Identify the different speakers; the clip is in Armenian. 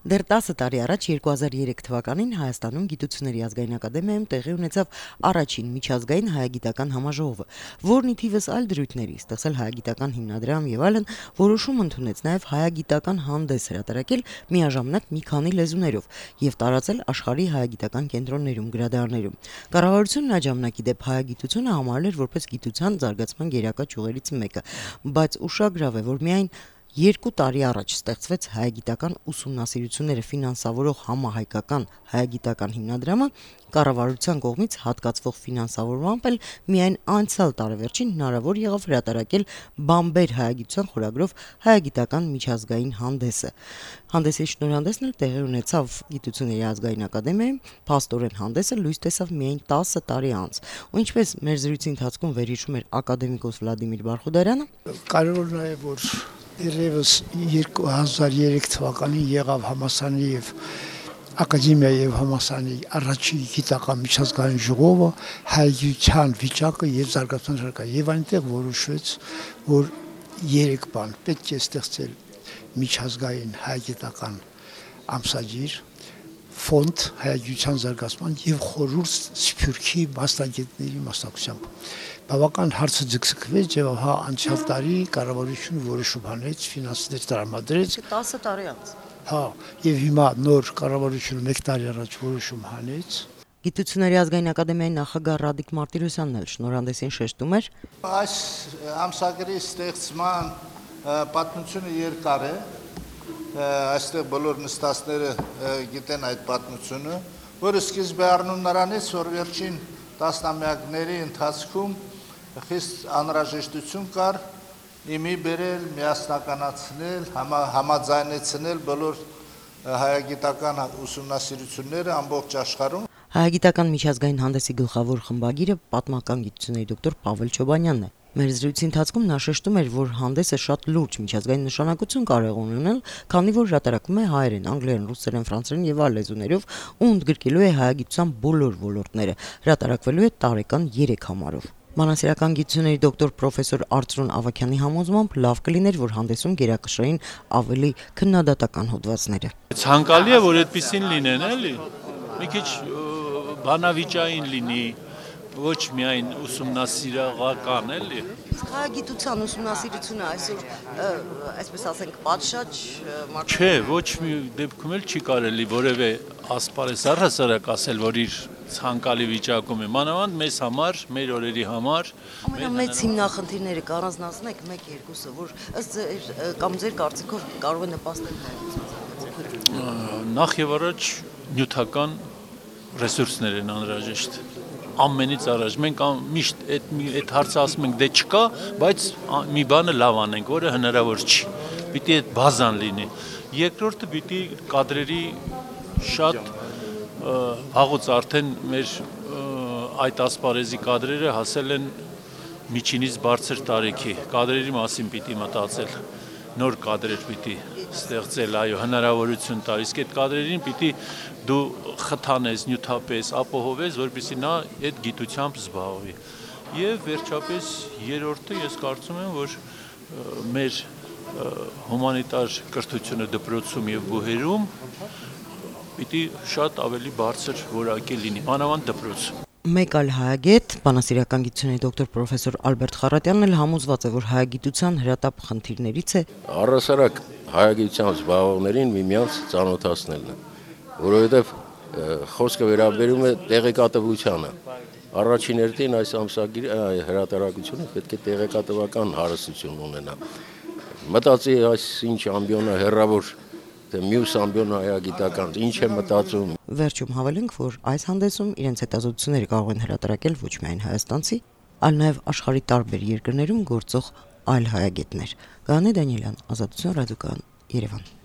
Speaker 1: Դեռ 10 տարի առաջ 2003 թվականին Հայաստանում Գիտությունների ազգային ակադեմիայում տեղի ունեցավ առաջին միջազգային հայագիտական համաժողովը, որն ի թիվս այլ դրույթների, ստեղծել հայագիտական հիմնադրամ եւ այլն, որոշում ընդունեց նաեւ հայագիտական հանդես հրատարակել միաժամանակ մի քանի լեզուներով եւ տարածել աշխարհի հայագիտական կենտրոններում, գրադարաններում։ Կառավարությունն այդ ժամանակի դեպ հայագիտությունը համարել էր որպես գիտության զարգացման գերակա ճյուղերից մեկը, բայց ուշագրավ է, որ միայն 2 տարի առաջ ստեղծվեց հայագիտական ուսումնասիրությունները ֆինանսավորող համահայկական հայագիտական հիմնադրամը, կառավարության կողմից հատկացվող ֆինանսավորմամբ էլ միայն անցյալ տարեվերջին հնարավոր եղավ հրատարակել «Բամբեր հայագիտության» խորագրով հայագիտական միջազգային հանդեսը։ Հանդեսի շնորհանդեսն էլ տեղի ունեցավ Գիտությունների ազգային ակադեմիայում, փաստորեն հանդեսը լույս տեսավ միայն 10 տարի անց։ Ու ինչպես մեր զրույցի ընթացքում վերհիշում էր ակադեմիկոս Վլադիմիր Բարխուդարյանը,
Speaker 2: Կարևորն է, որ Երևս 2003 թվականին եղավ համասանի եւ ակադեմիայի եւ համասանի առաջին գիտական միջազգային ժողովը հայագիտության վիճակը եւ զարգացման շարքը եւ այնտեղ որոշվեց, որ 3 բան պետք է ստեղծել միջազգային հայագիտական ամսագիր, ֆոնդ հայագիտության զարգացման եւ խորհուրդ Սփյուռքի մասնագետների մասնակցությամբ։ Բավական հարցը ձգձգվեց եւ անցյալ տարի կառավարությունը որոշում հանեց, ֆինանսներ տրամադրեց
Speaker 1: 10 տարի անց։
Speaker 2: Եվ հիմա նոր կառավարությունը 1 տարի առաջ որոշում հանեց։
Speaker 1: Գիտությունների ազգային ակադեմիայի նախագահ Ռադիկ Մարտիրոսյանն էլ շնորհանդեսին շեշտում էր.
Speaker 3: Այս ամսագրի ստեղծման պատմությունը երկար է, այստեղ բոլոր նստածները գիտեն այդ պատմությունը, որը սկիզբ է առնում նրանից, որ վերջին տասնամյակների ընթացքում խիստ անհրաժեշտություն կար իմի բերել, միասնականացնել, համաձայնեցնել բոլոր հայագիտական ուսումնասիրությունները ամբողջ աշխարհում։
Speaker 1: Հայագիտական միջազգային հանդեսի գլխավոր խմբագիրը պատմական գիտությունների դոկտոր Պավել Չոբանյանն է։ Մեր զրույցի ընթացքում նա շեշտում էր, որ հանդեսը շատ լուրջ միջազգային նշանակություն կարող ունենալ, քանի որ հրատարակվում է հայերեն, անգլերեն, ռուսերեն, ֆրանսերեն եւ այլ լեզուներով ու ընդգրկելու է հայագիտության բոլոր ոլորտները, հրատարակվելու է տարեկան 3 համարով։ Մանասիրական գիտությունների դոկտոր պրոֆեսոր Արծրուն Ավագյանի համոզմամբ լավ կլիներ, որ հանդեսում գերակշռեին ավելի քննադատական հոդվածները։
Speaker 4: Ցանկալի է, որ այդպեսին լինեն, էլի։ Մի քիչ բանավիճային լինի, ոչ միայն ուսումնասիրողական, էլի։
Speaker 1: Հայագիտության ուսումնասիրությունը այսօր, այսպես ասենք, պատշաճ
Speaker 4: Չէ, ոչ մի դեպքում էլ չի կարելի որևէ ասպարեզ առհասարակ ասել, որ իր ցանկալի վիճակում է, մանավանդ մեզ համար, մեր օրերի համար։
Speaker 1: Ամենամեծ հիմնախնդիրները կառանձնացնեք 1-2-ը, որ ըստ կամ ձեր կարծիքով կարող է նպաստել հայագիտության։
Speaker 4: Նախ եւ առաջ նյութական ռեսուրսներ են անհրաժեշտ։ Ամենից առաջ մենք միշտ այդ հարցը ասում ենք դե չկա, բայց մի բանը լավ անենք, որը հնարավոր չի։ Պիտի այդ բազան լինի։ Երկրորդը պիտի կադրերի շատ վաղուց արդեն մեր այդ ասպարեզի կադրերը հասել են միջինից բարձր տարիքի։ Կադրերի մասին պիտի մտածել, նոր կադրեր պիտի ստեղծել, այո, հնարավորություն տալ, իսկ այդ կադրերին պիտի դու խթանես, նյութապես, ապահովես, որպեսզի նա այդ գիտությամբ զբաղվի։ Եվ վերջապես երրորդը ես կարծում եմ, որ մեր հումանիտար կրթությունը դպրոցում եւ բուհերում պիտի շատ ավելի բարձր որակի լինի, մանավանդ դպրոցում։
Speaker 1: Մեկ այլ հայագետ, բանասիրական գիտությունների դոկտոր պրոֆեսոր Ալբերտ Խառատյանն էլ համոզված է, որ հայագիտության հրատապ խնդիրներից է
Speaker 5: առհասարակ հայագիտությամբ զբաղվողներին միմյանց ծանոթացնելն է, որովհետև խոսքը վերաբերում է տեղեկատվությանը։ Առաջին հերթին այս ամսագրի հրատարակությունը պետք է տեղեկատվական հարստություն ունենա։ Մտածի այս ինչ ամբիոնը հեռավոր, թե մյուս ամբիոնը հայագիտական, ինչ է մտածում։
Speaker 1: Վերջում հավելենք, որ այս հանդեսում իրենց հետազոտությունները կարող են հրատարակել ոչ միայն հայաստանցի, այլ նաև աշխարհի տարբեր երկրներում գործող այլ հայագետներ։ Գաներ Դանիելյան, Ազատություն ռադիոկայան, Երևան։